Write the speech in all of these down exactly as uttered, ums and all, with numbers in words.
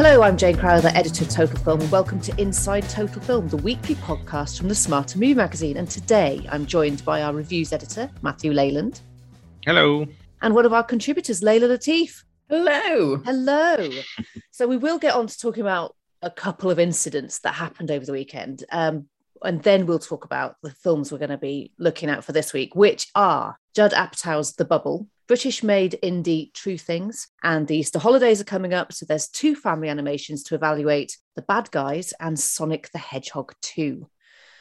Hello, I'm Jane Crowther, editor of Total Film, and welcome to Inside Total Film, the weekly podcast from the Smarter Movie magazine. And today I'm joined by our reviews editor, Matthew Leyland. Hello. And one of our contributors, Layla Latif. Hello. Hello. So we will get on to talking about a couple of incidents that happened over the weekend. Um, and then we'll talk about the films we're going to be looking at for this week, which are Judd Apatow's The Bubble, British-made indie True Things, and the Easter holidays are coming up, so there's two family animations to evaluate, The Bad Guys and Sonic the Hedgehog two.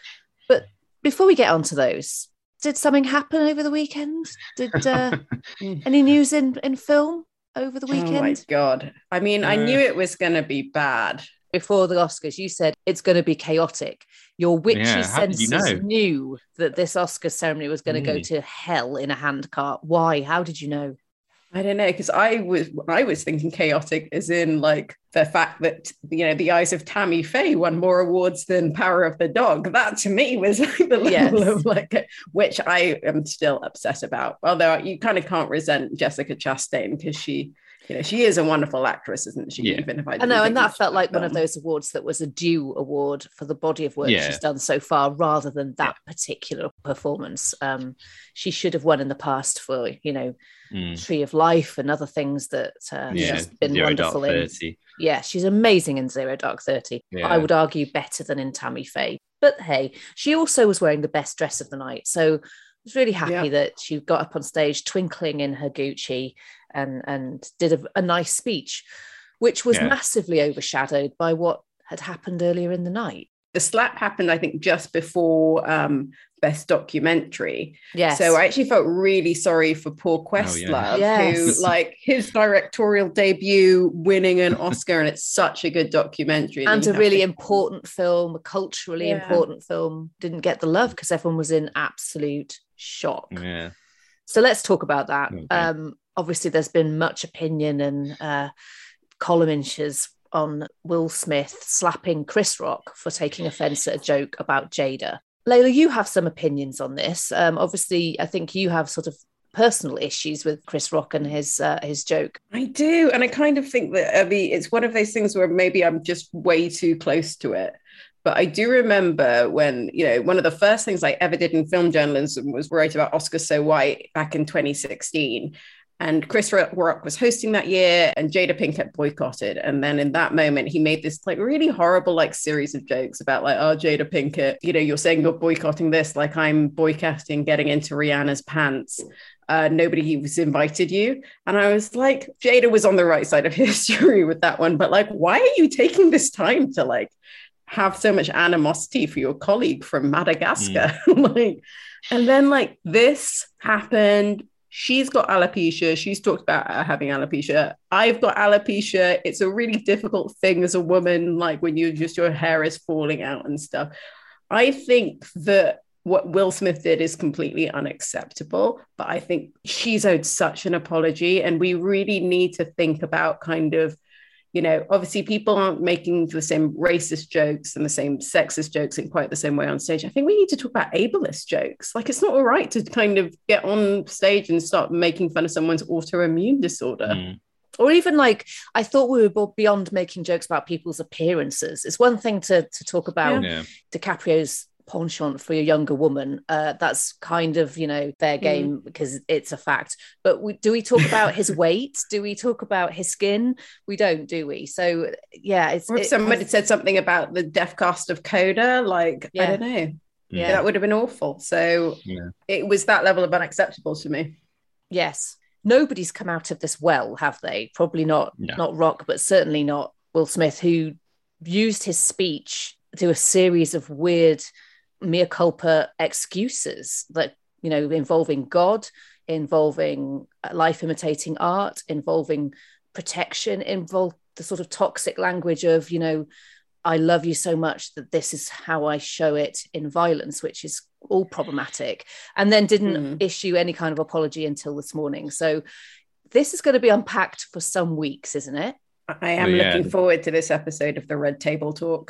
But before we get on to those, did something happen over the weekend? Did uh, any news in, in film over the weekend? Oh my God. I mean, uh, I knew it was going to be bad. Before the Oscars, you said it's going to be chaotic. Your witchy yeah, senses you know? knew that this Oscars ceremony was going to mm. go to hell in a handcart. Why? How did you know? I don't know, because I was I was thinking chaotic as in like the fact that, you know, The Eyes of Tammy Faye won more awards than Power of the Dog. That to me was like the level yes. of like, which I am still upset about. Although you kind of can't resent Jessica Chastain because she, you know, she is a wonderful actress, isn't she? Yeah. Even if I, I know, and that felt like film. one of those awards that was a due award for the body of work yeah. she's done so far, rather than that yeah. particular performance. Um, she should have won in the past for, you know, mm. Tree of Life and other things that uh, yeah. she's been Zero wonderful Dark in. thirty. Yeah, she's amazing in Zero Dark Thirty. Yeah. I would argue better than in Tammy Faye. But hey, she also was wearing the best dress of the night, so I was really happy yeah. that she got up on stage twinkling in her Gucci and, and did a, a nice speech, which was yeah. massively overshadowed by what had happened earlier in the night. The slap happened, I think, just before um, Best Documentary. Yes. So I actually felt really sorry for poor Questlove, oh, yeah. yes. who, like, his directorial debut, winning an Oscar, and it's such a good documentary. And a really to... important film, a culturally yeah. important film, didn't get the love because everyone was in absolute shock. Yeah. So let's talk about that. Okay. Um, obviously, there's been much opinion and uh, column inches on Will Smith slapping Chris Rock for taking offence at a joke about Jada. Layla, you have some opinions on this. Um, obviously, I think you have sort of personal issues with Chris Rock and his uh, his joke. I do. And I kind of think that I mean, it's one of those things where maybe I'm just way too close to it. But I do remember when, you know, one of the first things I ever did in film journalism was write about Oscar So White back in twenty sixteen. And Chris Rock was hosting that year and Jada Pinkett boycotted. And then in that moment, he made this like really horrible like series of jokes about like, oh, Jada Pinkett, you know, you're saying you're boycotting this, like I'm boycotting getting into Rihanna's pants. Uh, nobody was invited you. And I was like, Jada was on the right side of history with that one. But like, why are you taking this time to like have so much animosity for your colleague from Madagascar? Mm. like, and then like this happened. She's got alopecia. She's talked about having alopecia. I've got alopecia. It's a really difficult thing as a woman, like when you just, your hair is falling out and stuff. I think that what Will Smith did is completely unacceptable, but I think she's owed such an apology. And we really need to think about kind of, you know, obviously people aren't making the same racist jokes and the same sexist jokes in quite the same way on stage. I think we need to talk about ableist jokes. Like, it's not all right to kind of get on stage and start making fun of someone's autoimmune disorder. Mm. Or even like, I thought we were beyond making jokes about people's appearances. It's one thing to, to talk about yeah. DiCaprio's penchant for a younger woman. Uh, that's kind of, you know, fair game mm. because it's a fact. But we, do we talk about his weight? Do we talk about his skin? We don't, do we? So yeah, it's. Or if it, somebody it, said something about the deaf cast of Coda, like yeah. I don't know. Yeah, that would have been awful. So yeah. it was that level of unacceptable to me. Yes, nobody's come out of this well, have they? Probably not. No. Not Rock, but certainly not Will Smith, who used his speech to a series of weird mea culpa excuses that, you know, involving God, involving life imitating art, involving protection, involve the sort of toxic language of, you know, I love you so much that this is how I show it in violence, which is all problematic, and then didn't mm. issue any kind of apology until this morning. So this is going to be unpacked for some weeks, isn't it? I am oh, yeah. looking forward to this episode of the Red Table Talk.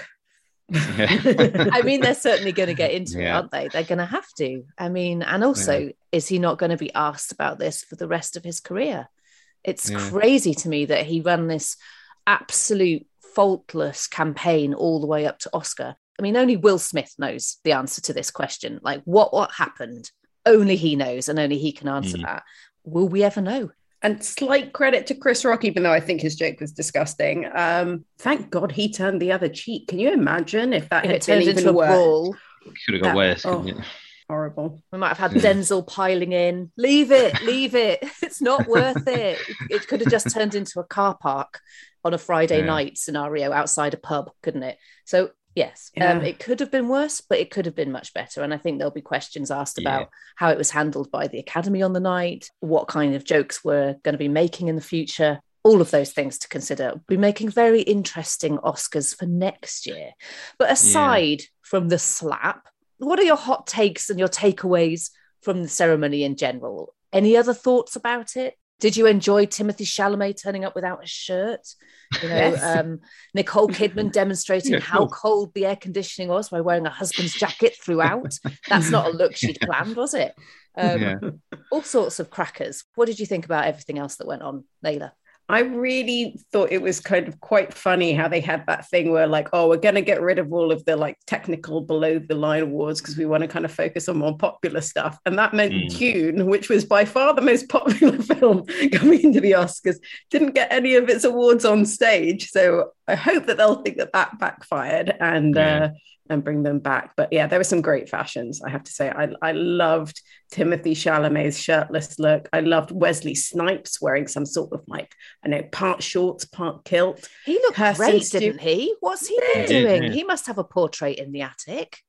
I mean, they're certainly going to get into yeah. it, aren't they? They're going to have to. I mean, and also, yeah. is he not going to be asked about this for the rest of his career? It's yeah. crazy to me that he ran this absolute faultless campaign all the way up to Oscar. I mean, only Will Smith knows the answer to this question. Like, what what happened? Only he knows, and only he can answer mm. that. Will we ever know? And slight credit to Chris Rock, even though I think his joke was disgusting. Um, thank God he turned the other cheek. Can you imagine if that if had it turned been into even a worse? brawl? Could have got that, worse, oh, couldn't it? Horrible. We might have had Denzel piling in. Leave it, leave it. It's not worth it. It could have just turned into a car park on a Friday yeah. night scenario outside a pub, couldn't it? So yes, yeah. um, it could have been worse, but it could have been much better. And I think there'll be questions asked about yeah. how it was handled by the Academy on the night, what kind of jokes we're going to be making in the future. All of those things to consider. We'll be making very interesting Oscars for next year. But aside yeah. from the slap, what are your hot takes and your takeaways from the ceremony in general? Any other thoughts about it? Did you enjoy Timothée Chalamet turning up without a shirt? You know, yes. um, Nicole Kidman demonstrating yeah, how cool. cold the air conditioning was by wearing a husband's jacket throughout. That's not a look she'd planned, was it? Um, yeah. All sorts of crackers. What did you think about everything else that went on, Layla? I really thought it was kind of quite funny how they had that thing where like, oh, we're going to get rid of all of the like technical below the line awards because we want to kind of focus on more popular stuff. And that meant mm. Dune, which was by far the most popular film coming into the Oscars, didn't get any of its awards on stage. So I hope that they'll think that that backfired and yeah. uh, and bring them back. But yeah, there were some great fashions, I have to say. I, I loved Timothée Chalamet's shirtless look. I loved Wesley Snipes wearing some sort of like, I know, part shorts, part kilt. He looked Kirsten great, Stu- didn't he? What's he been doing? Yeah. He must have a portrait in the attic.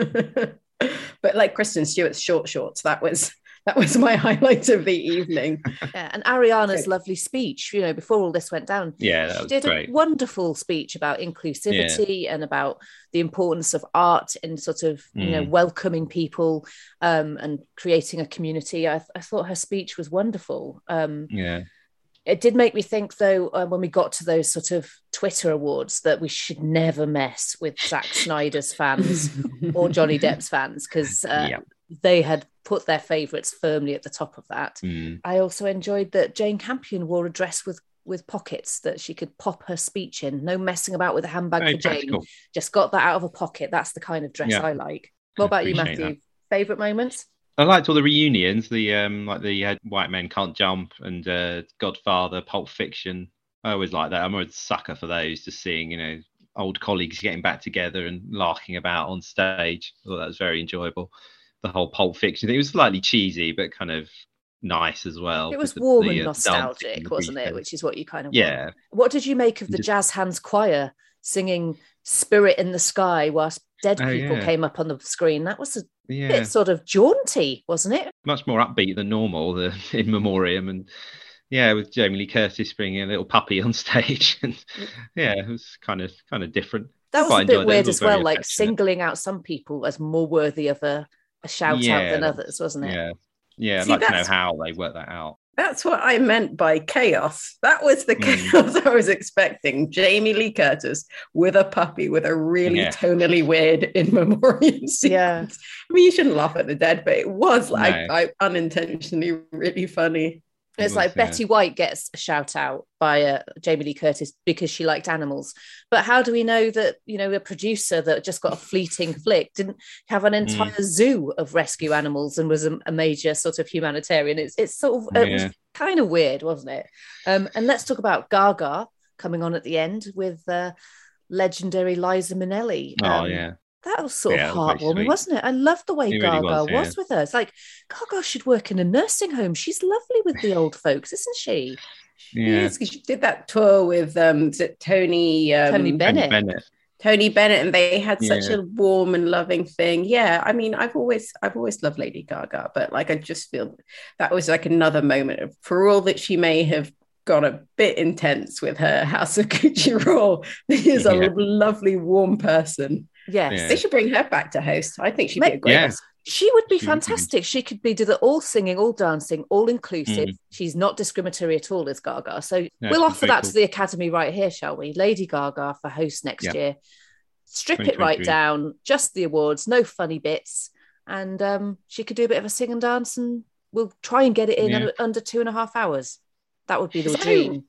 But like Kristen Stewart's short shorts, that was... That was my highlight of the evening. Yeah, and Ariana's so, lovely speech, you know, before all this went down. Yeah, that she was did great. a wonderful speech about inclusivity yeah. and about the importance of art in sort of, mm. you know, welcoming people um, and creating a community. I, I thought her speech was wonderful. Um, yeah. It did make me think, though, uh, when we got to those sort of Twitter awards, that we should never mess with Zack Snyder's fans or Johnny Depp's fans, because uh, yeah. they had put their favourites firmly at the top of that. Mm. I also enjoyed that Jane Campion wore a dress with, with pockets that she could pop her speech in. No messing about with a handbag Very for Jane. practical. Just got that out of a pocket. That's the kind of dress yeah. I like. What about you, Matthew? That. Favourite moments? I liked all the reunions, the um, like the uh, White Men Can't Jump and uh, Godfather, Pulp Fiction. I always like that. I'm a sucker for those, just seeing, you know, old colleagues getting back together and laughing about on stage. I thought that was very enjoyable. The whole Pulp Fiction thing, it was slightly cheesy, but kind of nice as well. It was the, warm the, and uh, nostalgic, wasn't it? Which is what you kind of yeah. want. What did you make of the Just... Jazz Hands Choir singing Spirit in the Sky whilst dead oh, people yeah. came up on the screen? That was a yeah. bit sort of jaunty, wasn't it? Much more upbeat than normal, the In Memoriam, and yeah, with Jamie Lee Curtis bringing a little puppy on stage, and yeah, it was kind of kind of different. That was a bit weird as well, like singling out some people as more worthy of a, a shout yeah, out than others, wasn't it? Yeah, yeah. I'd See, like to know how they work that out. That's what I meant by chaos. That was the Mm. chaos I was expecting. Jamie Lee Curtis with a puppy with a really Yeah. tonally weird In Memoriam sequence. Yeah. I mean, you shouldn't laugh at the dead, but it was like No. I, unintentionally really funny. It's was, like yeah. Betty White gets a shout out by uh, Jamie Lee Curtis because she liked animals. But how do we know that, you know, a producer that just got a fleeting flick didn't have an entire Mm. zoo of rescue animals and was a, a major sort of humanitarian? It's it's sort of, it Yeah. was kind of weird, wasn't it? Um, and let's talk about Gaga coming on at the end with uh, legendary Liza Minnelli. Oh Um, yeah, That was sort Yeah, of that was very heartwarming, sweet. wasn't it? I loved the way It really Gaga was, was, yeah. with her. It's like, Gaga should work in a nursing home. She's lovely with the old folks, isn't she? yeah. Yes, 'cause she did that tour with um, is it Tony um, Tony And Bennett. Bennett. Tony Bennett, and they had such Yeah. a warm and loving thing. Yeah, I mean, I've always, I've always loved Lady Gaga, but like, I just feel that was like another moment of, for all that she may have gone a bit intense with her House of Gucci role, she is a Yeah. lovely, warm person. Yes. Yeah. They should bring her back to host. I think she'd be a great Yeah. host. She would be She would be. fantastic. She could be do the all singing, all dancing, all inclusive. Mm. She's not discriminatory at all, is Gaga. So No, we'll she's offer very that cool. to the Academy right here, shall we? Lady Gaga for host next Yeah. year. Strip it right twenty twenty-three. down, just the awards, no funny bits. And um, she could do a bit of a sing and dance, and we'll try and get it in Yeah. under, under two and a half hours. That would be the So- dream.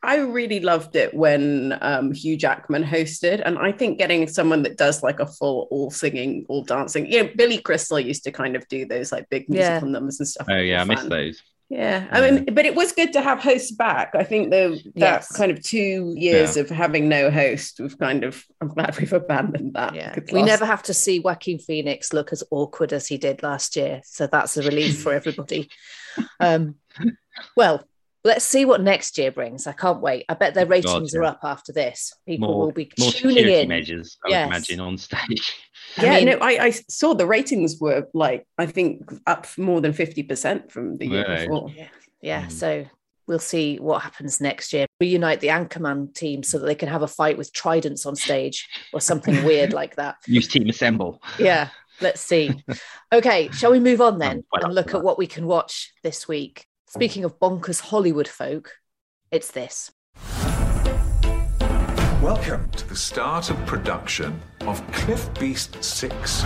I really loved it when um, Hugh Jackman hosted. And I think getting someone that does like a full all singing, all dancing, you know, Billy Crystal used to kind of do those like big musical Yeah. numbers and stuff. Oh, yeah, I missed those. Yeah, I mean, but it was good to have hosts back. I think the that Yes. kind of two years Yeah. of having no host, we've kind of, I'm glad we've abandoned that. Yeah, Good we class. never have to see Joaquin Phoenix look as awkward as he did last year. So that's a relief for everybody. Um, well, let's see what next year brings. I can't wait. I bet their ratings God, are yeah. up after this. People More, will be more tuning security in. measures, I Yes. would imagine, on stage. I Yeah, mean- no, I, I saw the ratings were like, I think up more than fifty percent from the year Really? before. Yeah, yeah. Mm. So we'll see what happens next year. Reunite the Anchorman team so that they can have a fight with tridents on stage or something weird like that. Use Team Assemble. Yeah, let's see. Okay, shall we move on then I'm well and up look for at that. what we can watch this week? Speaking of bonkers Hollywood folk, it's this. Welcome to the start of production of Cliff Beast six.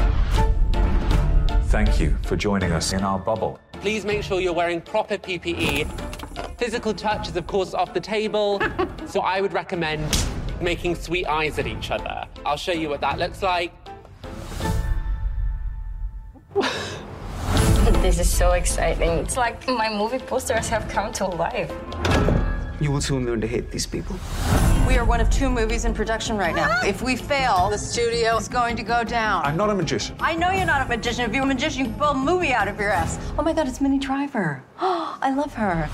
Thank you for joining us in our bubble. Please make sure you're wearing proper P P E. Physical touch is, of course, off the table. So I would recommend making sweet eyes at each other. I'll show you what that looks like. This is so exciting. It's like my movie posters have come to life. You will soon learn to hate these people. We are one of two movies in production right now. If we fail, the studio is going to go down. I'm not a magician. I know you're not a magician. If you're a magician, you can pull a movie out of your ass. Oh my God, it's Minnie Driver. Oh, I love her.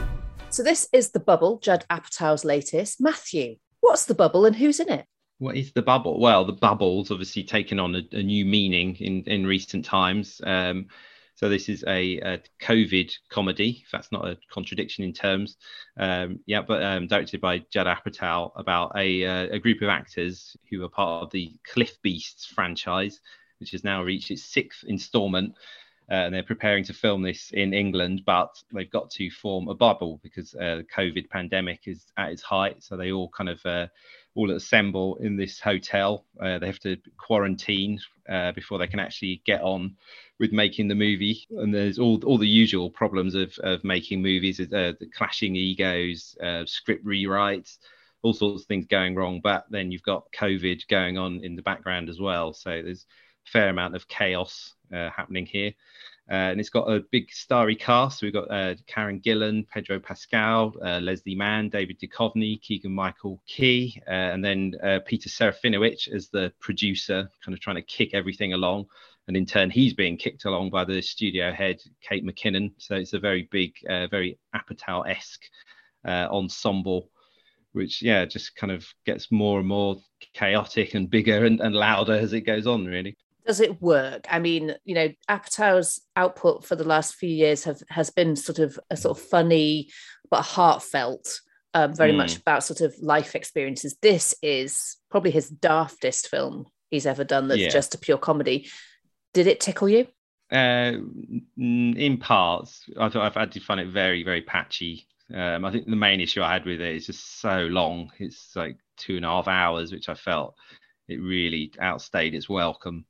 So this is The Bubble, Judd Apatow's latest. Matthew, what's The Bubble and who's in it? What is the bubble? Well, the bubble's obviously taken on a, a new meaning in, in recent times. Um, so this is a, a COVID comedy, if that's not a contradiction in terms. Um, yeah, but um, directed by Judd Apatow about a, uh, a group of actors who are part of the Cliff Beasts franchise, which has now reached its sixth installment. Uh, and they're preparing to film this in England, but they've got to form a bubble because uh, the COVID pandemic is at its height. So they all kind of uh, all assemble in this hotel. Uh, they have to quarantine uh, before they can actually get on with making the movie. And there's all all the usual problems of of making movies, uh, the clashing egos, uh, script rewrites, all sorts of things going wrong. But then you've got COVID going on in the background as well. So there's a fair amount of chaos uh, happening here. Uh, and it's got a big starry cast. So we've got uh, Karen Gillan, Pedro Pascal, uh, Leslie Mann, David Duchovny, Keegan-Michael Key, uh, and then uh, Peter Serafinowicz as the producer, kind of trying to kick everything along. And in turn, he's being kicked along by the studio head, Kate McKinnon. So it's a very big, uh, very Apatow-esque uh, ensemble, which, yeah, just kind of gets more and more chaotic and bigger and, and louder as it goes on, really. Does it work? I mean, you know, Apatow's output for the last few years have has been sort of a sort of funny but heartfelt, um, very Mm. much about sort of life experiences. This is probably his daftest film he's ever done that's Yeah. just a pure comedy. Did it tickle you? Uh, n- in parts, I thought I've had to find it very, very patchy. Um, I think the main issue I had with it is just so long. It's like two and a half hours, which I felt it really outstayed its welcome.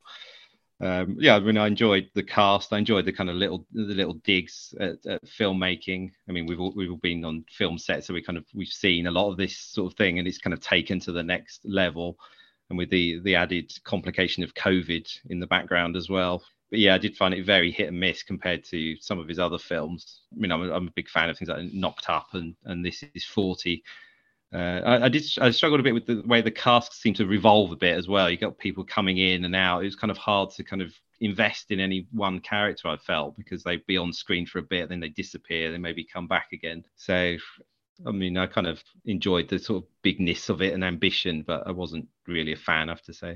Um, yeah, I mean, I enjoyed the cast. I enjoyed the kind of little, the little digs at, at filmmaking. I mean, we've all, we've all been on film sets, so we kind of we've seen a lot of this sort of thing, and it's kind of taken to the next level. And with the the added complication of COVID in the background as well. But yeah, I did find it very hit and miss compared to some of his other films. I mean, I'm a, I'm a big fan of things like Knocked Up and and This Is forty. Uh, I, I did. I struggled a bit with the way the cast seemed to revolve a bit as well. You got people coming in and out. It was kind of hard to kind of invest in any one character, I felt, because they'd be on screen for a bit, then they disappear, then maybe come back again. So, I mean, I kind of enjoyed the sort of bigness of it and ambition, but I wasn't really a fan, I have to say.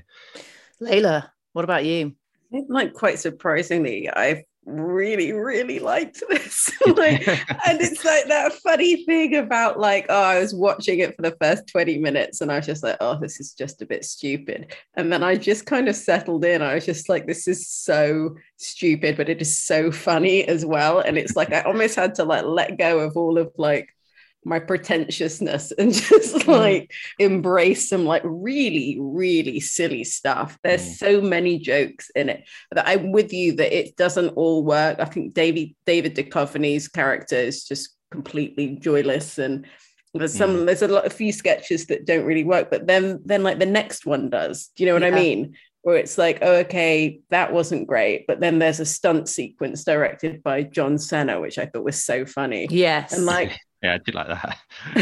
Layla, what about you? Like, quite surprisingly, I really, really liked this. Like, and it's like that funny thing about like, oh, I was watching it for the first twenty minutes and I was just like, oh, this is just a bit stupid. And then I just kind of settled in. I was just like, this is so stupid, but it is so funny as well. And it's like, I almost had to like let go of all of like my pretentiousness and just like embrace some like really, really silly stuff. There's Mm. so many jokes in it that I'm with you that it doesn't all work. I think David David Duchovny's character is just completely joyless, and There's some, Mm. there's a lot of few sketches that don't really work, but then, then like the next one does. Do you know what Yeah. I mean? Where it's like, oh, okay, that wasn't great, but then there's a stunt sequence directed by John Cena, which I thought was so funny. Yes. And like, Yeah, I did like that.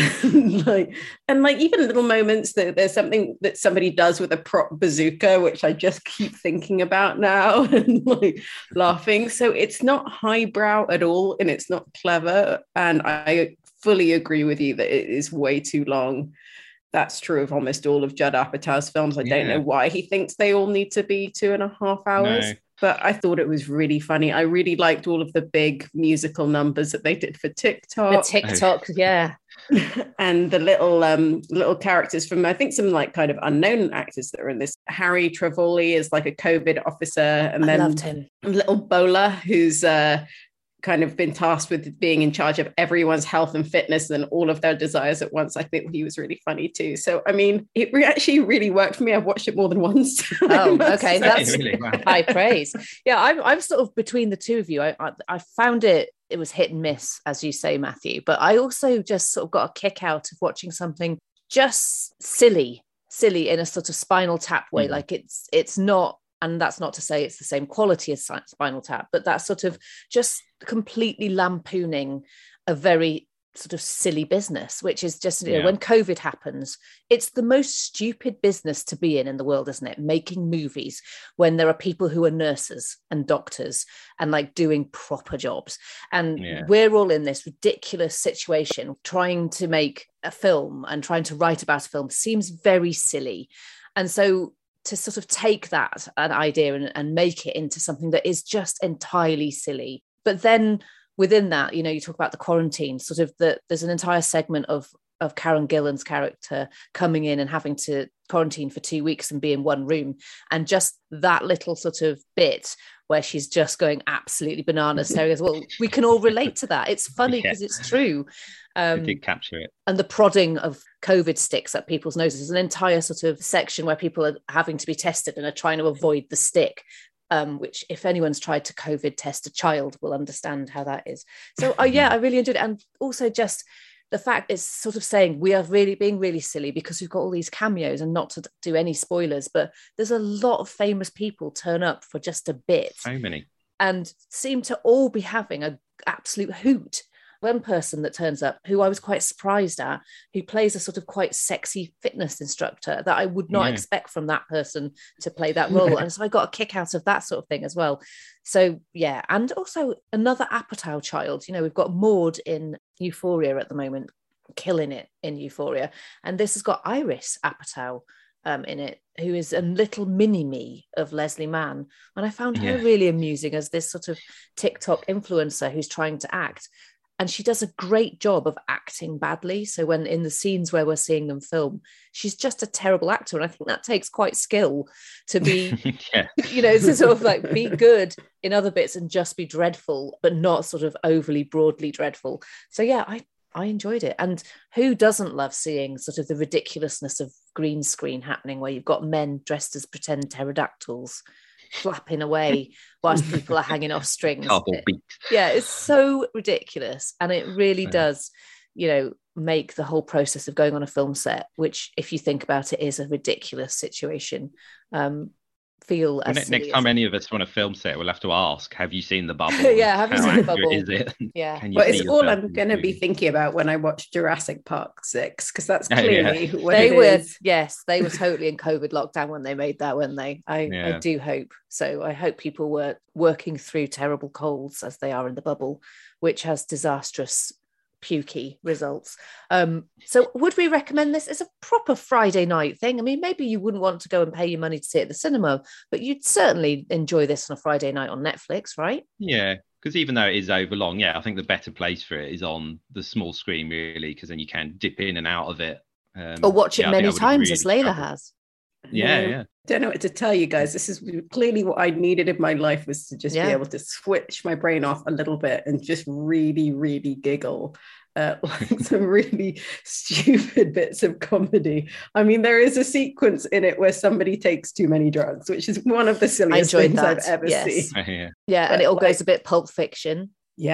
like, and like even little moments that there's something that somebody does with a prop bazooka, which I just keep thinking about now and like laughing. So it's not highbrow at all, and it's not clever. And I fully agree with you that it is way too long. That's true of almost all of Judd Apatow's films. I don't Yeah. know why he thinks they all need to be two and a half hours. No. But I thought it was really funny. I really liked all of the big musical numbers that they did for The TikTok. TikTok, yeah. And the little um little characters from, I think, some like kind of unknown actors that are in this. Harry Trevoli is like a COVID officer, and I then loved him. little Bola, who's uh kind of been tasked with being in charge of everyone's health and fitness and all of their desires at once. I think he was really funny too. So I mean, it re- actually really worked for me. I've watched it more than once. Oh, okay, that's Really? Wow. high praise. Yeah, I'm I'm sort of between the two of you. I, I I found it it was hit and miss, as you say, Matthew. But I also just sort of got a kick out of watching something just silly, silly in a sort of Spinal Tap way. Mm. Like it's it's not. And that's not to say it's the same quality as Spinal Tap, but that sort of just completely lampooning a very sort of silly business, which is just, you know, Yeah. when COVID happens, it's the most stupid business to be in in the world, isn't it? Making movies when there are people who are nurses and doctors and like doing proper jobs. And Yeah. we're all in this ridiculous situation, trying to make a film and trying to write about a film seems very silly. And so to sort of take that an idea and, and make it into something that is just entirely silly. But then within that, you know, you talk about the quarantine, sort of the, there's an entire segment of of Karen Gillan's character coming in and having to quarantine for two weeks and be in one room. And just that little sort of bit where she's just going absolutely bananas. Sarah goes, well, we can all relate to that. It's funny Yeah. because it's true. They Um, did capture it. and the prodding of COVID sticks up people's noses. There's an entire sort of section where people are having to be tested and are trying to avoid the stick, um, which if anyone's tried to COVID test a child will understand how that is. So uh, yeah, I really enjoyed it. And also just the fact is sort of saying we are really being really silly because we've got all these cameos, and not to do any spoilers, but there's a lot of famous people turn up for just a bit So many. and seem to all be having an absolute hoot. One person that turns up, who I was quite surprised at, who plays a sort of quite sexy fitness instructor that I would not Yeah. expect from that person to play that role. And so I got a kick out of that sort of thing as well. So yeah, and also another Apatow child. You know, we've got Maud in Euphoria at the moment, killing it in Euphoria. And this has got Iris Apatow um, in it, who is a little mini-me of Leslie Mann. And I found her Yeah. really amusing as this sort of TikTok influencer who's trying to act. And she does a great job of acting badly. So when in the scenes where we're seeing them film, she's just a terrible actor. And I think that takes quite skill to be, Yeah. you know, to sort of like be good in other bits and just be dreadful, but not sort of overly broadly dreadful. So yeah, I, I enjoyed it. And who doesn't love seeing sort of the ridiculousness of green screen happening where you've got men dressed as pretend pterodactyls flapping away whilst people are hanging off strings. Cardboard beaks. Yeah, it's so ridiculous. And it really Yeah. does, you know, make the whole process of going on a film set, which if you think about it is a ridiculous situation, um, feel Well, as ne- silly next as time it- any of us want a film set, we'll have to ask, have you seen the bubble? Yeah, have you How seen the accurate bubble? Is it? Yeah. Can you But see it's all yourself I'm in going to the be movie? thinking about when I watch Jurassic Park six, because that's Oh, yeah. clearly what They it were, is. yes, they were totally in COVID lockdown when they made that, weren't they? I, I Yeah. do hope. So I hope people were working through terrible colds as they are in the bubble, which has disastrous pukey results. Um, so would we recommend this as a proper Friday night thing? I mean, maybe you wouldn't want to go and pay your money to see it at the cinema, but you'd certainly enjoy this on a Friday night on Netflix, right? Yeah, because even though it is overlong, yeah, I think the better place for it is on the small screen, really, because then you can dip in and out of it. Um, Or watch it yeah, I think I many would times really as Layla struggle. has. Yeah, Yeah. yeah. Don't know what to tell you guys. This is clearly what I needed in my life, was to just Yeah. be able to switch my brain off a little bit and just really, really giggle at like some really stupid bits of comedy. I mean, there is a sequence in it where somebody takes too many drugs, which is one of the silliest enjoyed things I've that, ever yes. seen. yeah. Yeah, But and it all like- goes a bit Pulp Fiction. Yeah.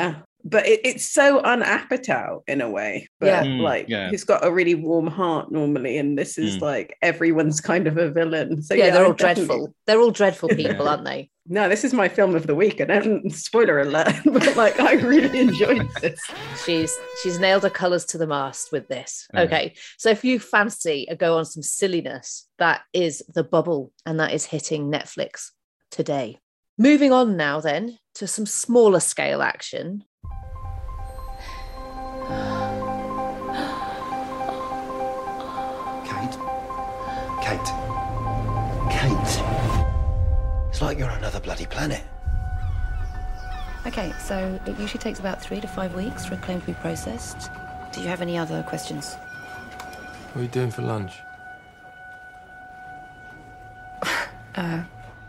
but it, it's so un-Apatow in a way. But Yeah. Mm, like, yeah. who's got a really warm heart normally, and this is Mm. like everyone's kind of a villain. So yeah, yeah, they're I all definitely- dreadful. They're all dreadful Yeah. people, aren't they? No, this is my film of the week, and um, spoiler alert, but like I really enjoyed this. She's she's nailed her colours to the mast with this. Yeah. Okay, so if you fancy a go on some silliness, that is The Bubble, and that is hitting Netflix today. Moving on now then to some smaller scale action. Kate? Kate? Kate? It's like you're on another bloody planet. Okay, so it usually takes about three to five weeks for a claim to be processed. Do you have any other questions? What are you doing for lunch? Uh,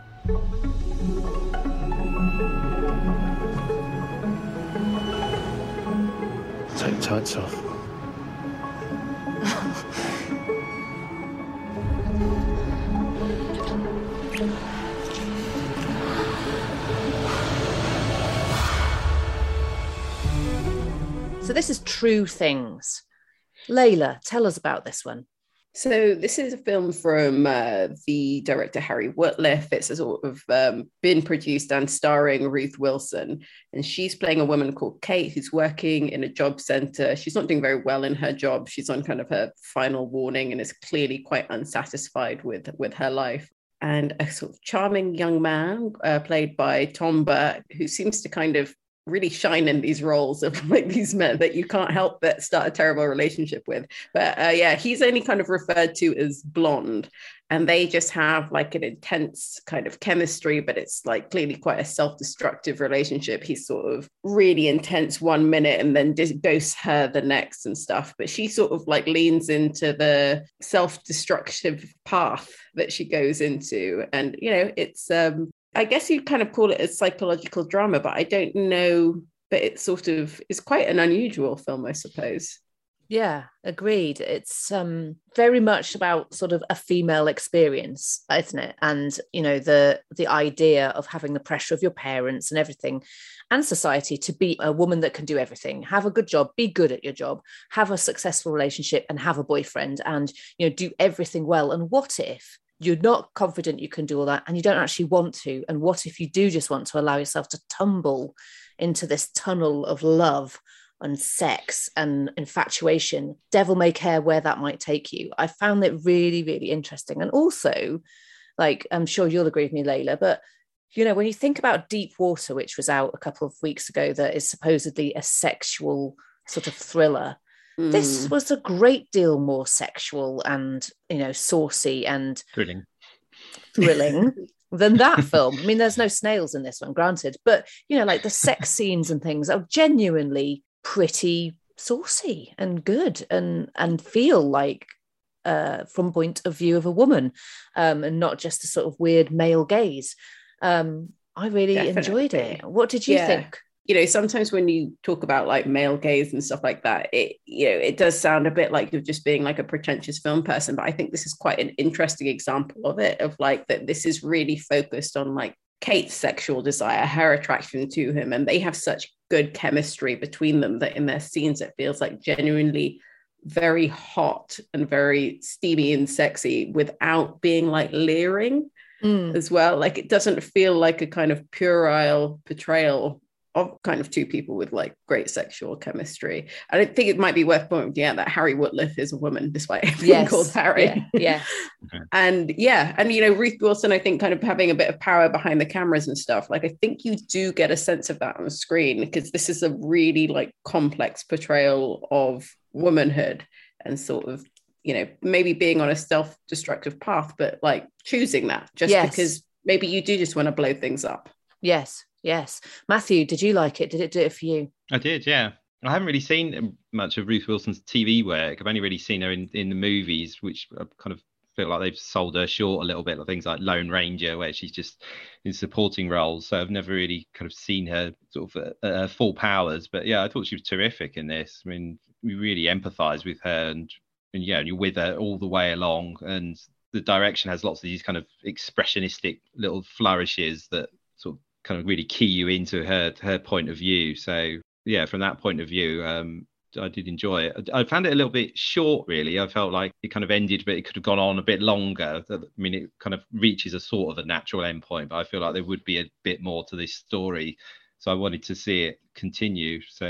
Take the tights off. So this is True Things. Layla, tell us about this one. So this is a film from uh, the director Harry Woodliff. It's a sort of um, been produced and starring Ruth Wilson, and she's playing a woman called Kate who's working in a job center. She's not doing very well in her job. She's on kind of her final warning and is clearly quite unsatisfied with, with her life. And a sort of charming young man uh, played by Tom Burke, who seems to kind of really shine in these roles of like these men that you can't help but start a terrible relationship with. But uh, yeah, he's only kind of referred to as blonde, and they just have like an intense kind of chemistry, but it's like clearly quite a self-destructive relationship. He's sort of really intense one minute and then just ghosts her the next and stuff. But she sort of like leans into the self-destructive path that she goes into. And, you know, it's, um, I guess you'd kind of call it a psychological drama, but I don't know. But it sort of is quite an unusual film, I suppose. Yeah, agreed. It's um, very much about sort of a female experience, isn't it? And, you know, the the idea of having the pressure of your parents and everything and society to be a woman that can do everything, have a good job, be good at your job, have a successful relationship and have a boyfriend and, you know, do everything well. And what if you're not confident you can do all that and you don't actually want to? And what if you do just want to allow yourself to tumble into this tunnel of love and sex and infatuation? Devil may care where that might take you. I found it really, really interesting. And also, like, I'm sure you'll agree with me, Layla, but, you know, when you think about Deep Water, which was out a couple of weeks ago, that is supposedly a sexual sort of thriller, mm. this was a great deal more sexual and, you know, saucy and thrilling. Thrilling. than that film. I mean, there's no snails in this one, granted, but, you know, like the sex scenes and things are genuinely pretty saucy and good and and feel like uh, from point of view of a woman um, and not just a sort of weird male gaze. Um, I really Definitely. enjoyed it. What did you Yeah. think? You know, sometimes when you talk about like male gaze and stuff like that, it, you know, it does sound a bit like you're just being like a pretentious film person. But I think this is quite an interesting example of it, of like that this is really focused on like Kate's sexual desire, her attraction to him. And they have such good chemistry between them that in their scenes, it feels like genuinely very hot and very steamy and sexy without being like leering Mm. as well. Like it doesn't feel like a kind of puerile portrayal of kind of two people with like great sexual chemistry. I don't think it might be worth pointing out that Harry Woodliff is a woman, despite being Yes. called Harry. Yeah. yeah. And yeah, and you know, Ruth Wilson, I think, kind of having a bit of power behind the cameras and stuff. Like I think you do get a sense of that on the screen, because this is a really like complex portrayal of womanhood and sort of, you know, maybe being on a self-destructive path, but like choosing that just Yes. because maybe you do just want to blow things up. Yes. Yes. Matthew, did you like it? Did it do it for you? I did, yeah. I haven't really seen much of Ruth Wilson's T V work. I've only really seen her in, in the movies, which I kind of feel like they've sold her short a little bit, like things like Lone Ranger, where she's just in supporting roles. So I've never really kind of seen her sort of at her full powers. But yeah, I thought she was terrific in this. I mean, we really empathise with her, and and yeah, you're with her all the way along. And the direction has lots of these kind of expressionistic little flourishes that sort of kind of really key you into her her point of view. So yeah, from that point of view, um, I did enjoy it. I found it a little bit short, really. I felt like it kind of ended, but it could have gone on a bit longer. I mean, it kind of reaches a sort of a natural endpoint, but I feel like there would be a bit more to this story. So I wanted to see it continue. So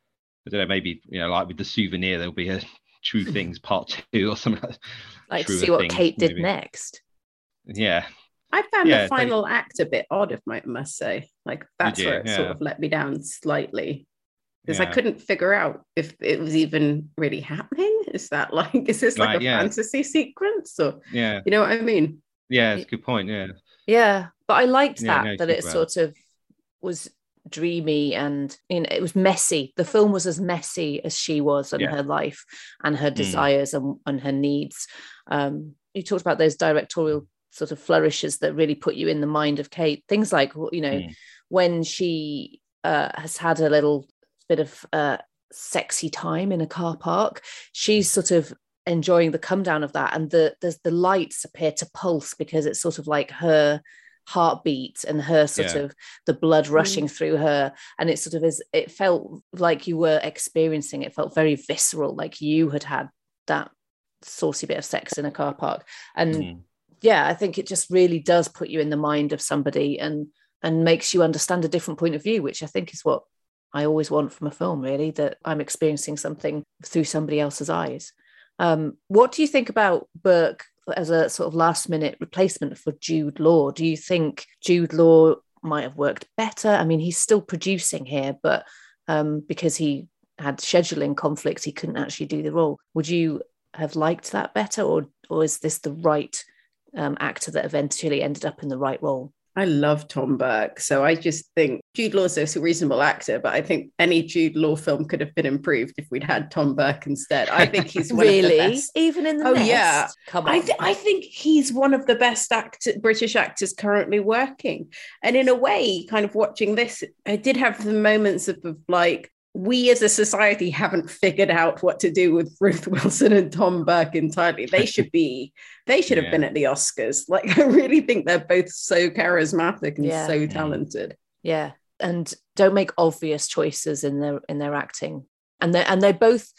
I don't know, maybe, you know, like with The Souvenir, there'll be a True Things part two or something like that. Like to see what things, Kate did maybe. next. Yeah. I found yeah, the final they, act a bit odd, if I must say. Like, that's where it yeah. sort of let me down slightly. Because yeah. I couldn't figure out if it was even really happening. Is that like, is this like right, a yeah. fantasy sequence? Or, yeah. you know what I mean? Yeah, it's a good point, yeah. Yeah, but I liked yeah, that, no, that it sort of was dreamy and, you know, it was messy. The film was as messy as she was and yeah. her life and her desires mm. and, and her needs. Um, you talked about those directorial sort of flourishes that really put you in the mind of Kate. Things like, you know, mm. when she uh, has had a little bit of uh, sexy time in a car park, she's sort of enjoying the come down of that, and the there's the lights appear to pulse because it's sort of like her heartbeat and her sort yeah. of the blood rushing mm. through her, and it sort of is, it felt like you were experiencing, it felt very visceral, like you had had that saucy bit of sex in a car park. And mm. yeah, I think it just really does put you in the mind of somebody and and makes you understand a different point of view, which I think is what I always want from a film, really, that I'm experiencing something through somebody else's eyes. Um, what do you think about Burke as a sort of last minute replacement for Jude Law? Do you think Jude Law might have worked better? I mean, he's still producing here, but um, because he had scheduling conflicts, he couldn't actually do the role. Would you have liked that better, or or is this the right um, actor that eventually ended up in the right role? I love Tom Burke, so I just think Jude Law's a reasonable actor, but I think any Jude Law film could have been improved if we'd had Tom Burke instead. I think he's one really? of the best. Even in the oh Nest? yeah, Come on. I, th- I think he's one of the best actor- British actors currently working, and in a way, kind of watching this, I did have the moments of, of like, we as a society haven't figured out what to do with Ruth Wilson and Tom Burke entirely. They should be, they should have yeah. been at the Oscars. Like, I really think they're both so charismatic and yeah. so talented. Yeah. And don't make obvious choices in their, in their acting. And they're, and they're both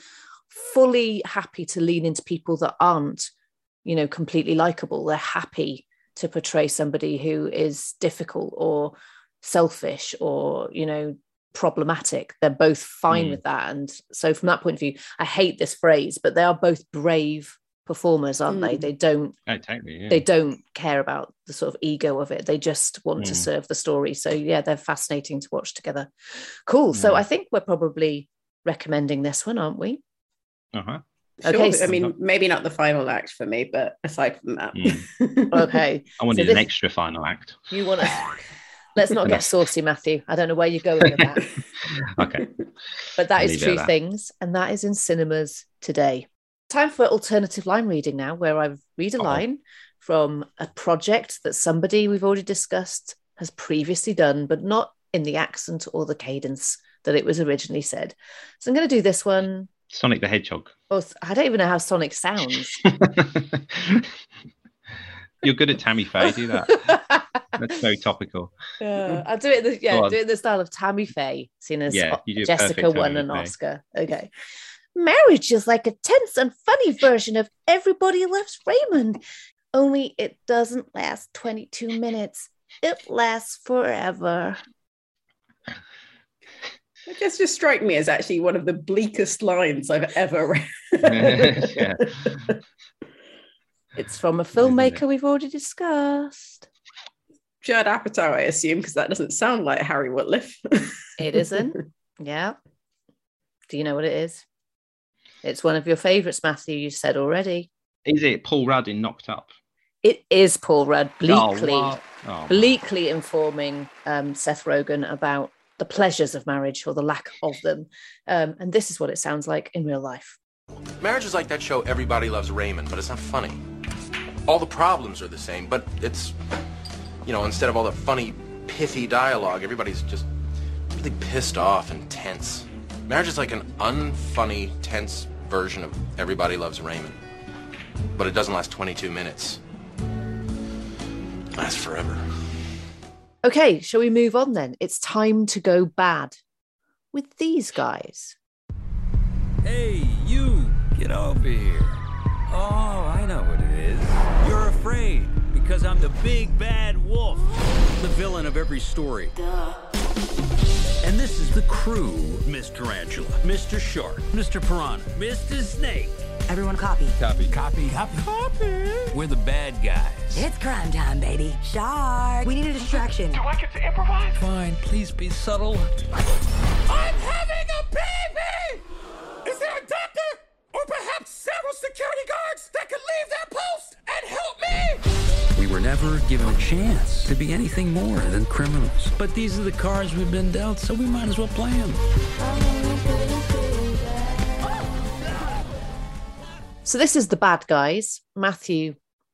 fully happy to lean into people that aren't, you know, completely likable. They're happy to portray somebody who is difficult or selfish or, you know, problematic. They're both fine mm. with that. And so from that point of view, I hate this phrase, but they are both brave performers, aren't mm. they? They don't oh, totally, yeah. they don't care about the sort of ego of it. They just want mm. to serve the story. So yeah, they're fascinating to watch together. Cool. Yeah. So I think we're probably recommending this one, aren't we? Uh-huh. Okay. Sure. I mean, maybe not the final act for me, but aside from that. Mm. Okay. I wanted so this, an extra final act. You want to Let's not get saucy, Matthew. I don't know where you're going with that. Okay. But that I'll is True Things, and that is in cinemas today. Time for alternative line reading now, where I read a Uh-oh. line from a project that somebody we've already discussed has previously done, but not in the accent or the cadence that it was originally said. So I'm going to do this one. Sonic the Hedgehog. Oh, I don't even know how Sonic sounds. You're good at Tammy Faye, do that. That's very topical. Uh, I'll do it. In the, yeah, do it in the style of Tammy Faye, seeing as yeah, Jessica won an Oscar. Okay. Marriage is like a tense and funny version of Everybody Loves Raymond, only it doesn't last twenty-two minutes. It lasts forever. It just, just strike me as actually one of the bleakest lines I've ever read. Yeah. It's from a filmmaker we've already discussed. Judd Apatow, I assume, because that doesn't sound like Harry Whitliff. It isn't. Yeah. Do you know what it is? It's one of your favourites, Matthew, you said already. Is it Paul Rudd in Knocked Up? It is Paul Rudd, bleakly, oh, oh, bleakly informing um, Seth Rogen about the pleasures of marriage or the lack of them. Um, and this is what it sounds like in real life. Marriage is like that show Everybody Loves Raymond, but it's not funny. All the problems are the same, but it's, you know, instead of all the funny, pithy dialogue, everybody's just really pissed off and tense. Marriage is like an unfunny, tense version of Everybody Loves Raymond, but it doesn't last twenty-two minutes. It lasts forever. Okay, shall we move on then? It's time to go bad. with these guys? Hey, you, get over here. Oh, I know what it is. You're afraid because I'm the big bad wolf, the villain of every story. Duh. And this is the crew, Miss Tarantula, Mister Shark, Mister Piranha, Mister Snake. Everyone copy. Copy. Copy. Copy. Copy. We're the bad guys. It's crime time, baby. Shark. We need a distraction. Do I get to improvise? Fine, please be subtle. I'm having a baby! Is there a doctor? Or perhaps several security guards that could leave their post and help me? We were never given a chance to be anything more than criminals. But these are the cards we've been dealt, so we might as well play them. So this is the bad guys. Matthew,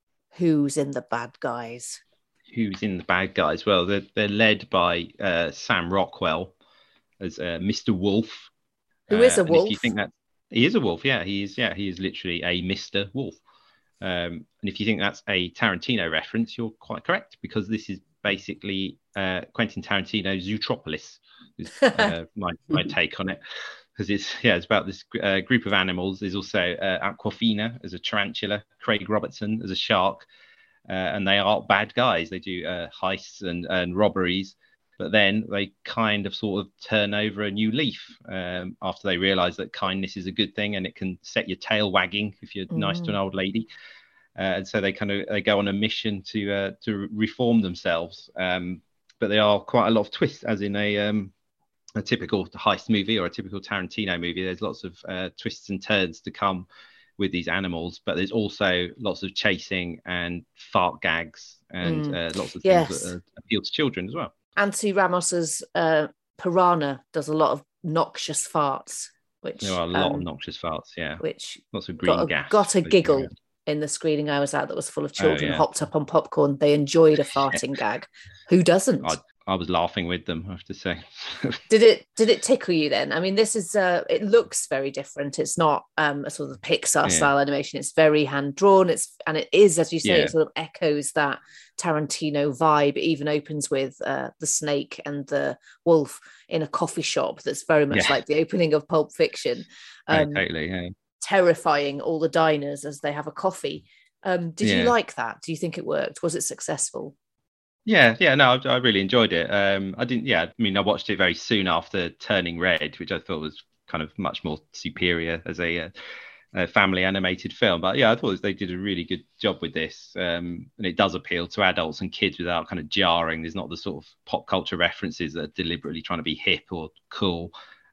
who's in the bad guys? Who's in the bad guys? Well, they're, they're led by uh, Sam Rockwell as uh, Mister Wolf. Who is a uh, wolf? If you think that he is a wolf, yeah, he is. Yeah, he is literally a Mister Wolf. Um, and if you think that's a Tarantino reference, you're quite correct, because this is basically uh, Quentin Tarantino's Zootropolis. Is uh, my my take on it. Because it's yeah, it's about this uh, group of animals. There's also uh, Aquafina as a tarantula, Craig Robertson as a shark, uh, and they are bad guys. They do uh, heists and, and robberies, but then they kind of sort of turn over a new leaf um, after they realise that kindness is a good thing and it can set your tail wagging if you're mm. nice to an old lady. Uh, and so they kind of they go on a mission to uh, to reform themselves. Um, but there are quite a lot of twists, as in a um, a typical heist movie or a typical Tarantino movie. There's lots of uh, twists and turns to come with these animals, but there's also lots of chasing and fart gags and mm. uh, lots of yes. things that uh, appeal to children as well. Anthony Ramos's uh, Piranha does a lot of noxious farts, which there are a lot um, of noxious farts, yeah. Which lots of green got a, gas. Got a giggle around. In the screening I was at that was full of children oh, yeah. hopped up on popcorn. They enjoyed a farting gag. Who doesn't? I, I was laughing with them, I have to say. did it did it tickle you then? I mean, this is uh it looks very different. It's not um a sort of Pixar yeah. style animation. It's very hand drawn. It's and it is, as you say, yeah. it sort of echoes that Tarantino vibe. It even opens with uh the snake and the wolf in a coffee shop that's very much yeah. like the opening of Pulp Fiction. Um, yeah, totally, yeah. Terrifying all the diners as they have a coffee. Um, did yeah. you like that? Do you think it worked? Was it successful? Yeah, yeah, no, I, I really enjoyed it. Um, I didn't, yeah, I mean, I watched it very soon after Turning Red, which I thought was kind of much more superior as a, uh, a family animated film. But yeah, I thought they did a really good job with this. Um, and it does appeal to adults and kids without kind of jarring. There's not the sort of pop culture references that are deliberately trying to be hip or cool.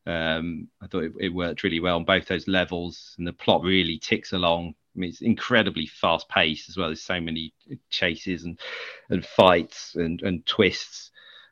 Um, I thought it, it worked really well on both those levels, and the plot really ticks along. I mean, it's incredibly fast paced as well. There's so many chases and and fights and and twists,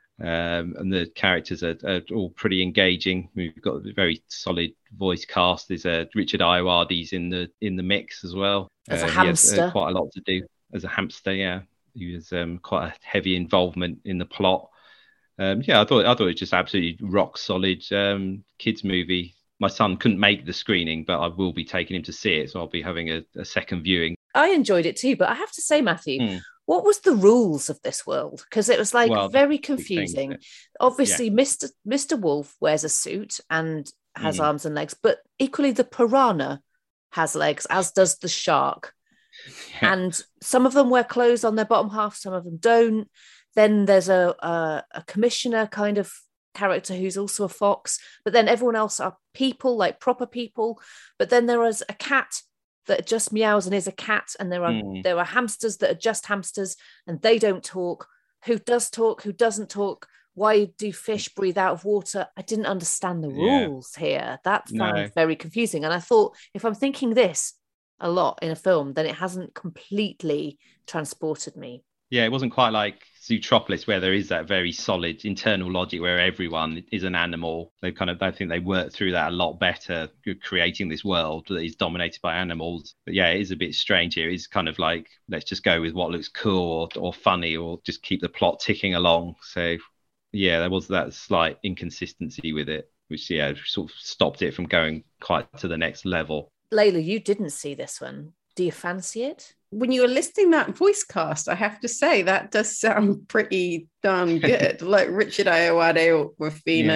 um, and the characters are, are all pretty engaging. We've got a very solid voice cast. There's a uh, Richard Ayoade's in the in the mix as well. As a uh, hamster, he has, uh, quite a lot to do as a hamster. Yeah, he was um, quite a heavy involvement in the plot. Um, yeah, I thought I thought it was just absolutely rock solid um, kids movie. My son couldn't make the screening, but I will be taking him to see it, so I'll be having a, a second viewing. I enjoyed it too, but I have to say, Matthew, mm. what was the rules of this world? Because it was like well, very confusing. Thing, Obviously, yeah. Mister Mister Wolf wears a suit and has mm. arms and legs, but equally the piranha has legs, as does the shark. Yeah. And some of them wear clothes on their bottom half, some of them don't. Then there's a, a a commissioner kind of character who's also a fox, but then everyone else are people, like proper people. But then there is a cat that just meows and is a cat, and there are mm. there are hamsters that are just hamsters and they don't talk. Who does talk? Who doesn't talk? Why do fish breathe out of water? I didn't understand the rules yeah. here. That found no. very confusing. And I thought, if I'm thinking this a lot in a film, then it hasn't completely transported me. Yeah, it wasn't quite like Zootropolis, where there is that very solid internal logic where everyone is an animal. They kind of, I think they worked through that a lot better, creating this world that is dominated by animals. But yeah, it is a bit strange here. It's kind of like, let's just go with what looks cool or, or funny, or just keep the plot ticking along. So yeah, there was that slight inconsistency with it, which yeah, sort of stopped it from going quite to the next level. Layla, you didn't see this one. Do you fancy it? When you were listing that voice cast, I have to say that does sound pretty darn good. Like Richard Ayoade or Aquafina, yeah.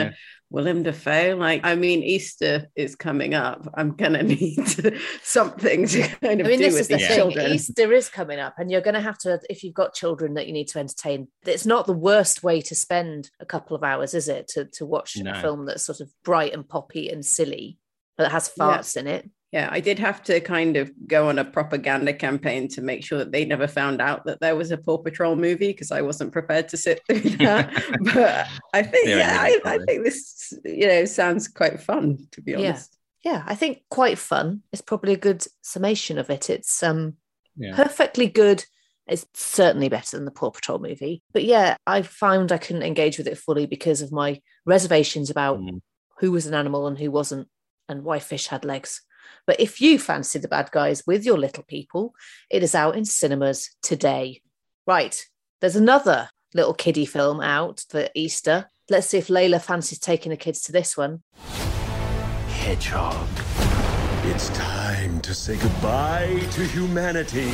Willem Dafoe. Like, I mean, Easter is coming up. I'm gonna need something to kind of I mean, do this with is the these thing. children. Easter is coming up, and you're going to have to, if you've got children that you need to entertain, it's not the worst way to spend a couple of hours, is it? To to watch No. a film that's sort of bright and poppy and silly, but has farts Yeah. in it. Yeah, I did have to kind of go on a propaganda campaign to make sure that they never found out that there was a Paw Patrol movie, because I wasn't prepared to sit through that. But I think, They're yeah, really I, I think this, you know, sounds quite fun, to be honest. Yeah. Yeah, I think quite fun is probably a good summation of it. It's um Yeah. perfectly good. It's certainly better than the Paw Patrol movie. But yeah, I found I couldn't engage with it fully because of my reservations about Mm. who was an animal and who wasn't, and why fish had legs. But if you fancy The Bad Guys with your little people, it is out in cinemas today. Right, there's another little kiddie film out for Easter. Let's see if Layla fancies taking the kids to this one. Hedgehog. It's time to say goodbye to humanity.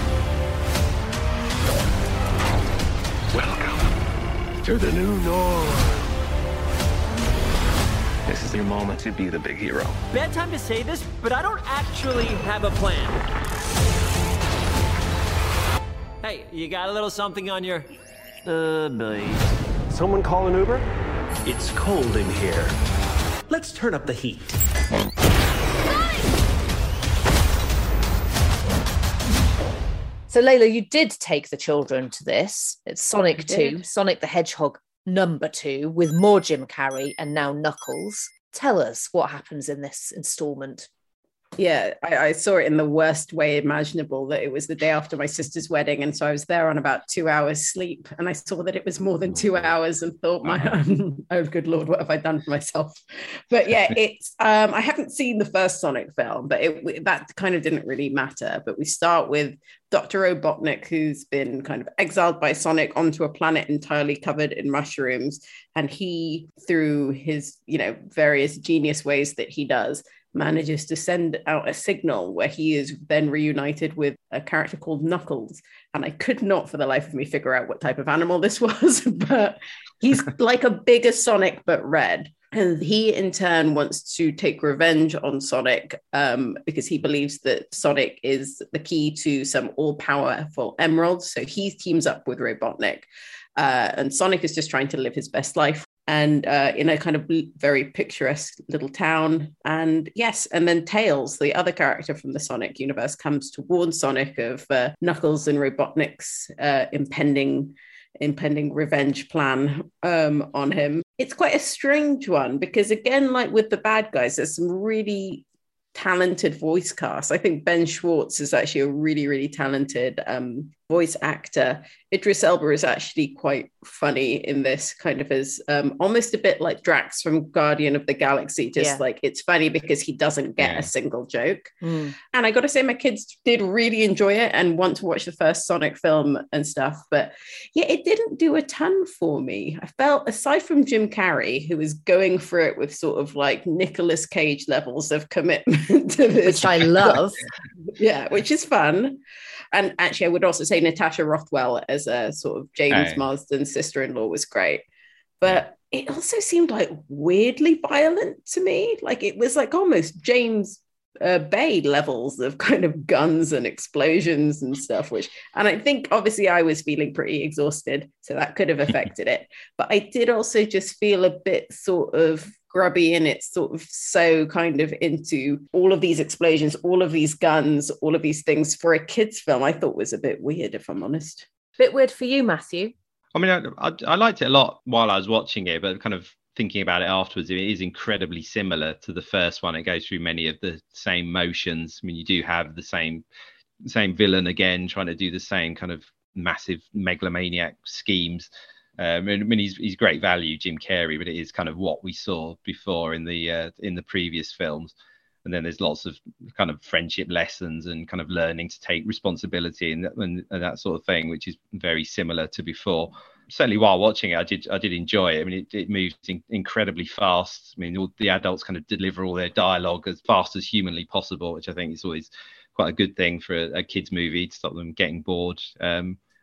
Welcome to the new norm. This is your moment to be the big hero. Bad time to say this, but I don't actually have a plan. Hey, you got a little something on your... Uh, boy. Someone call an Uber? It's cold in here. Let's turn up the heat. So, Layla, you did take the children to this. It's Sonic two, Sonic the Hedgehog number two, with more Jim Carrey and now Knuckles. Tell us what happens in this installment. Yeah, I, I saw it in the worst way imaginable, that it was the day after my sister's wedding. And so I was there on about two hours sleep. And I saw that it was more than two hours and thought, my, oh, good Lord, what have I done for myself? But yeah, it's, um, I haven't seen the first Sonic film, but it, that kind of didn't really matter. But we start with Doctor Robotnik, who's been kind of exiled by Sonic onto a planet entirely covered in mushrooms. And he, through his, you know, various genius ways that he does, manages to send out a signal where he is then reunited with a character called Knuckles. And I could not for the life of me figure out what type of animal this was, but he's like a bigger Sonic, but red. And he in turn wants to take revenge on Sonic um, because he believes that Sonic is the key to some all-powerful emeralds. So he teams up with Robotnik. Uh, and Sonic is just trying to live his best life. And uh, in a kind of very picturesque little town. And yes, and then Tails, the other character from the Sonic universe, comes to warn Sonic of uh, Knuckles and Robotnik's uh, impending impending revenge plan um, on him. It's quite a strange one because, again, like with the bad guys, there's some really talented voice cast. I think Ben Schwartz is actually a really, really talented um, voice actor. Idris Elba is actually quite funny in this, kind of as um, almost a bit like Drax from Guardian of the Galaxy, just Yeah. like it's funny because he doesn't get Yeah. a single joke. Mm. And I got to say, my kids did really enjoy it and want to watch the first Sonic film and stuff. But yeah, it didn't do a ton for me. I felt, aside from Jim Carrey, who was going for it with sort of like Nicolas Cage levels of commitment to this. Which I love. Yeah, which is fun. And actually, I would also say Natasha Rothwell as a sort of James Oh. Marsden's sister-in-law was great. But it also seemed like weirdly violent to me. Like it was like almost James uh, Bay levels of kind of guns and explosions and stuff, which, and I think obviously I was feeling pretty exhausted, so that could have affected it. But I did also just feel a bit sort of grubby, and it's sort of so kind of into all of these explosions, all of these guns, all of these things for a kid's film. I thought was a bit weird, if I'm honest. Bit weird for you, Matthew. I mean, I, I, I liked it a lot while I was watching it, but kind of thinking about it afterwards, it is incredibly similar to the first one. It goes through many of the same motions. I mean, you do have the same same villain again, trying to do the same kind of massive megalomaniac schemes. Um, I mean, he's he's great value, Jim Carrey, but it is kind of what we saw before in the uh, in the previous films. And then there's lots of kind of friendship lessons and kind of learning to take responsibility and, and, and that sort of thing, which is very similar to before. Certainly while watching it, I did I did enjoy it. I mean, it, it moves in, incredibly fast. I mean, all the adults kind of deliver all their dialogue as fast as humanly possible, which I think is always quite a good thing for a, a kids movie, to stop them getting bored. Um,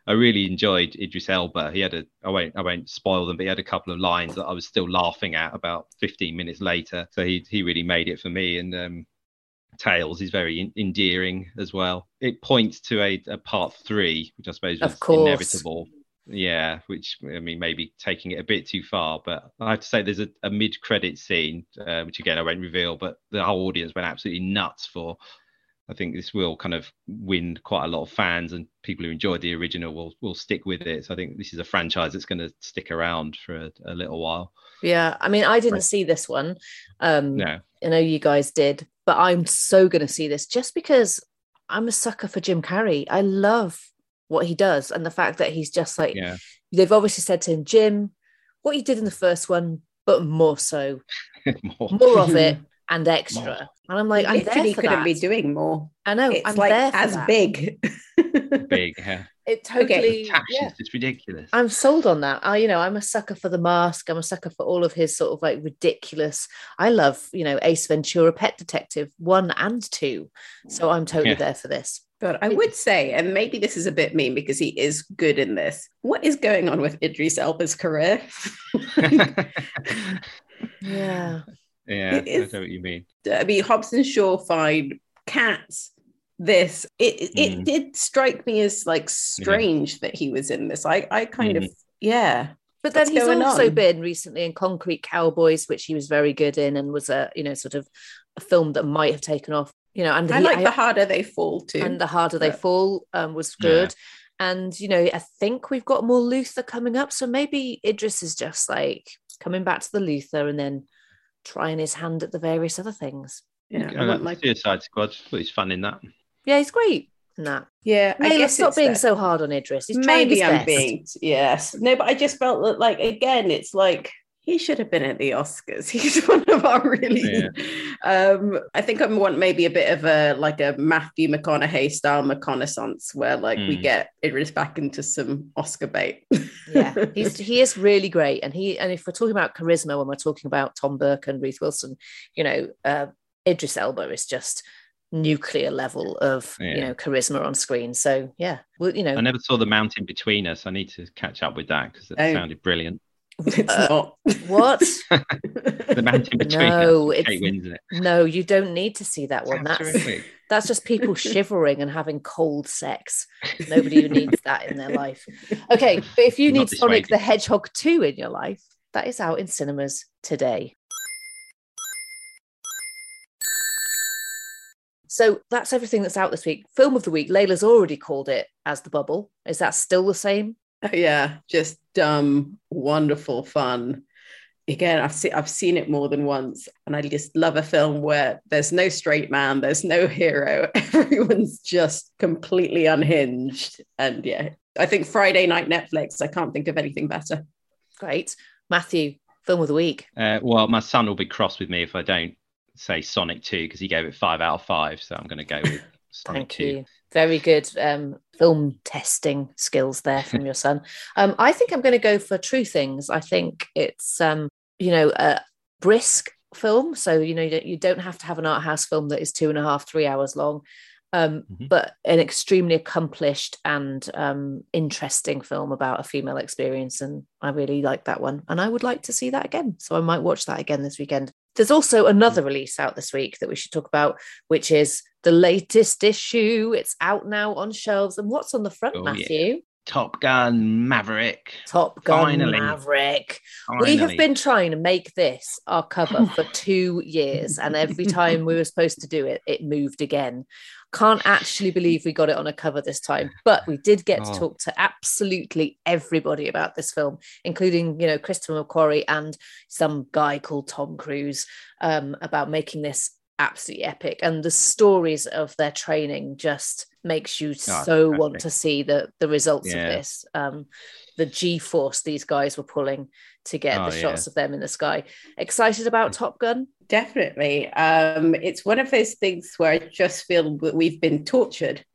I really enjoyed Idris Elba. He had a, I won't, I won't spoil them, but he had a couple of lines that I was still laughing at about fifteen minutes later. So he he really made it for me. And um, Tails is very in, endearing as well. It points to a, a part three, which I suppose was inevitable. Yeah, which, I mean, maybe taking it a bit too far, but I have to say there's a, a mid-credit scene, uh, which again I won't reveal, but the whole audience went absolutely nuts for. I think this will kind of win quite a lot of fans, and people who enjoyed the original will will stick with it. So I think this is a franchise that's going to stick around for a, a little while. Yeah, I mean, I didn't right. see this one. Um, no, I know you guys did, but I'm so going to see this just because I'm a sucker for Jim Carrey. I love what he does, and the fact that he's just like, yeah. they've obviously said to him, Jim, what you did in the first one, but more so, more. more of it and extra. More. And I'm like, I'm I'm there for couldn't that. be doing more. I know, it's I'm like there for as that. big. Big, yeah. It totally, okay. yeah. It's ridiculous. I'm sold on that. I, you know, I'm a sucker for The Mask. I'm a sucker for all of his sort of like ridiculous. I love, you know, Ace Ventura, Pet Detective one and two. So I'm totally yeah. there for this. But I would say, and maybe this is a bit mean because he is good in this, what is going on with Idris Elba's career? yeah. Yeah, I know what you mean. I mean, Hobbs and Shaw, fine. Cats, this. It it Mm. did strike me as like strange that he was in this. I, I kind Mm. of, yeah. But then What's he's going also on? been recently in Concrete Cowboys, which he was very good in, and was a, you know, sort of a film that might have taken off. You know, and I he, like I, The Harder They Fall too. and The Harder They But- Fall um, was good. And, you know, I think we've got more Luther coming up. So maybe Idris is just like coming back to the Luther and then trying his hand at the various other things. Yeah, Oh, that like... Suicide Squad, but he's fun in that. Yeah, he's great in that. Yeah, I Hey, let's guess stop it's being that- so hard on Idris. He's trying Maybe his I'm best. being, yes. No, but I just felt that, like, again, it's like he should have been at the Oscars. He's one of our really. Yeah. Um, I think I want maybe a bit of a like a Matthew McConaughey style reconnaissance where like we Mm. get Idris back into some Oscar bait. Yeah, he's he is really great, and he and if we're talking about charisma, when we're talking about Tom Burke and Ruth Wilson, you know, uh, Idris Elba is just nuclear level of Yeah. you know charisma on screen. So yeah, well, you know, I never saw The Mountain Between Us. I need to catch up with that because it Oh. sounded brilliant. It's Uh, not. what? The Mountain Between No, Us. it's- Kate Winslet. No, you don't need to see that one. Sounds That's terrific. that's just people shivering and having cold sex. Nobody needs that in their life. Okay, but if you Not need Sonic dissuaded. the Hedgehog two in your life, that is out in cinemas today. So that's everything that's out this week. Film of the week, Layla's already called it as The Bubble. Is that still the same? Yeah, just dumb, wonderful fun. Again, I've seen I've seen it more than once, and I just love a film where there's no straight man, there's no hero, everyone's just completely unhinged. And yeah, I think Friday night Netflix. I can't think of anything better. Great. Matthew, film of the week. Uh, well, my son will be cross with me if I don't say Sonic two because he gave it five out of five. So I'm going to go with Sonic Thank two. you. Very good um, film testing skills there from your son. Um, I think I'm going to go for True Things. I think it's, um, you know, a brisk film. So, you know, you don't, you don't have to have an art house film that is two and a half, three hours long, um, Mhm. but an extremely accomplished and um, interesting film about a female experience. And I really like that one. And I would like to see that again. So I might watch that again this weekend. There's also another release out this week that we should talk about, which is the latest issue. It's out now on shelves. And what's on the front, Oh, yeah. Matthew? Top Gun Maverick. Top Gun Finally. Maverick. We have Finally. been trying to make this our cover for two years. And every time we were supposed to do it, it moved again. Can't actually believe we got it on a cover this time, but we did get to Oh. talk to absolutely everybody about this film, including, you know, Christopher McQuarrie and some guy called Tom Cruise, um, about making this absolutely epic. And the stories of their training just makes you so want fantastic. to see the the results Yeah. of this. Um, the G-force these guys were pulling to get Oh, the shots yeah. of them in the sky. Excited about Top Gun? Definitely. Um, it's one of those things where I just feel that we've been tortured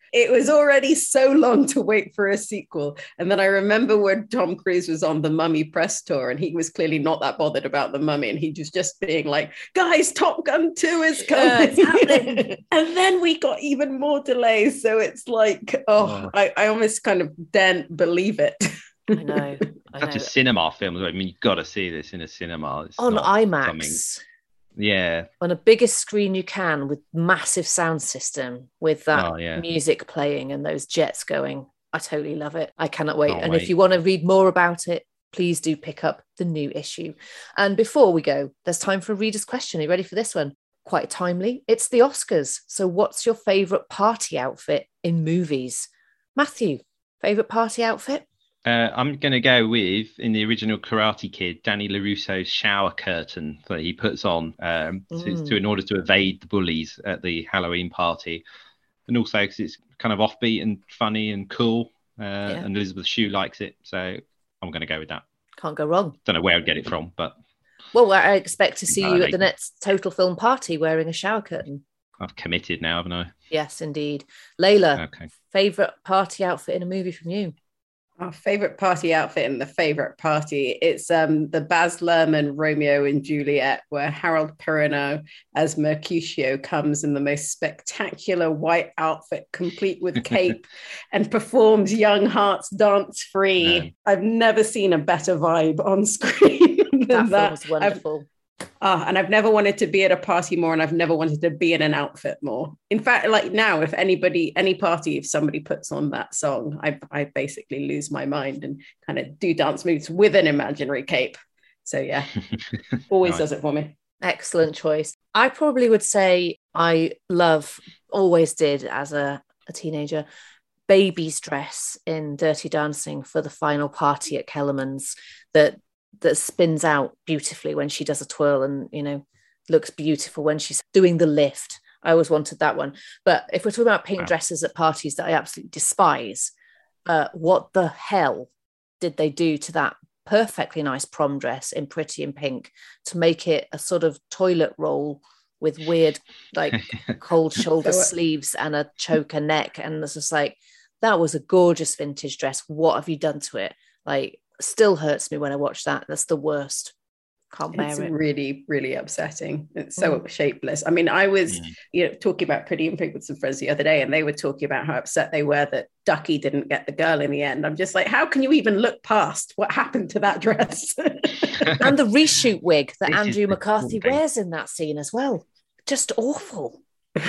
It was already so long to wait for a sequel. And then I remember when Tom Cruise was on the Mummy press tour and he was clearly not that bothered about the Mummy. And he was just being like, guys, Top Gun two is coming. Yeah, and then we got even more delays. So it's like, oh, oh. I, I almost kind of daren't believe it. I know. I Such know. a cinema film. I mean, you've got to see this in a cinema. It's on not IMAX. something- Yeah. On a biggest screen you can, with massive sound system, with that Oh, yeah. music playing and those jets going. I totally love it. I cannot wait. Can't and wait. if you want to read more about it, please do pick up the new issue. And before we go, there's time for a reader's question. Are you ready for this one? Quite timely. It's the Oscars. So what's your favourite party outfit in movies? Matthew, favourite party outfit? Uh, I'm going to go with, in the original Karate Kid, Danny LaRusso's shower curtain that he puts on um, to, Mm. to in order to evade the bullies at the Halloween party. And also because it's kind of offbeat and funny and cool. Uh, And Elizabeth Shue likes it. So I'm going to go with that. Can't go wrong. Don't know where I'd get it from, but Well, I expect to see you at the Validate. next Total Film party wearing a shower curtain. I've committed now, haven't I? Yes, indeed. Layla, Okay. favourite party outfit in a movie from you? Our favorite party outfit in the favorite party. It's um, the Baz Luhrmann Romeo and Juliet, where Harold Perrineau as Mercutio comes in the most spectacular white outfit, complete with cape, and performs Young Hearts Dance Free. No. I've never seen a better vibe on screen than That that. film was wonderful. Ah, and I've never wanted to be at a party more, and I've never wanted to be in an outfit more. In fact, like now, if anybody, any party, if somebody puts on that song, I, I basically lose my mind and kind of do dance moves with an imaginary cape. So yeah, always Nice. does it for me. Excellent choice. I probably would say I love, always did as a, a teenager, Baby's dress in Dirty Dancing for the final party at Kellerman's that that spins out beautifully when she does a twirl and, you know, looks beautiful when she's doing the lift. I always wanted that one. But if we're talking about pink Wow. dresses at parties that I absolutely despise, uh, what the hell did they do to that perfectly nice prom dress in Pretty in Pink to make it a sort of toilet roll with weird, like, cold shoulder So, uh, sleeves and a choker neck? And it's just like, that was a gorgeous vintage dress. What have you done to it? Like, still hurts me when I watch that. That's the worst. Can't bear It's it. really, really upsetting. It's so Mm. shapeless. I mean, I was, Mm. you know, talking about Pretty in Pink with some friends the other day, and they were talking about how upset they were that Ducky didn't get the girl in the end. I'm just like, how can you even look past what happened to that dress? And the reshoot wig that This is Andrew the McCarthy cool thing. wears in that scene as well. Just awful.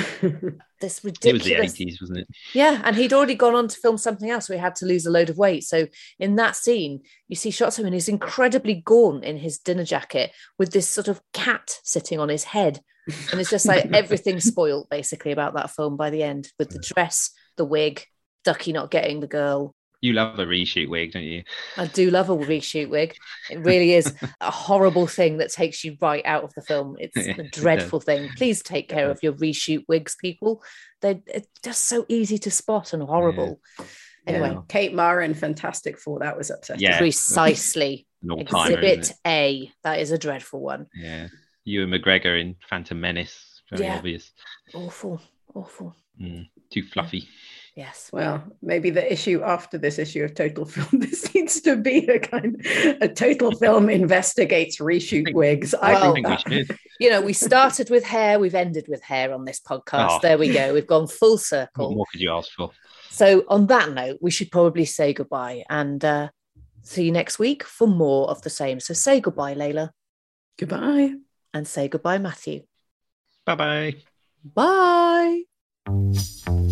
This It was ridiculous. the eighties, wasn't it? Yeah, and he'd already gone on to film something else where he had to lose a load of weight. So in that scene, you see shots of him and he's incredibly gaunt in his dinner jacket with this sort of cat sitting on his head. And it's just like everything spoiled basically about that film by the end, with the dress, the wig, Ducky not getting the girl. You love a reshoot wig, don't you? I do love a reshoot wig. It really is a horrible thing that takes you right out of the film. It's Yeah, a it dreadful thing. Please take care of your reshoot wigs, people. They're it's just so easy to spot and horrible. Anyway, Yeah. Kate Mara in Fantastic Four, that was upsetting. Yeah. precisely. An all-timer, isn't Exhibit it? A. That is a dreadful one. Yeah. Ewan McGregor in Phantom Menace. Very Yeah. obvious. Awful, awful. Mm, too fluffy. Yes. Well, maybe the issue after this issue of Total Film, this needs to be a kind a Total Film investigates reshoot wigs. Well, I think we should. You know, we started with hair, we've ended with hair on this podcast. Oh. There we go. We've gone full What circle. more could you ask for? So, on that note, we should probably say goodbye and uh, see you next week for more of the same. So, say goodbye, Layla. Goodbye. And say goodbye, Matthew. Bye-bye. Bye.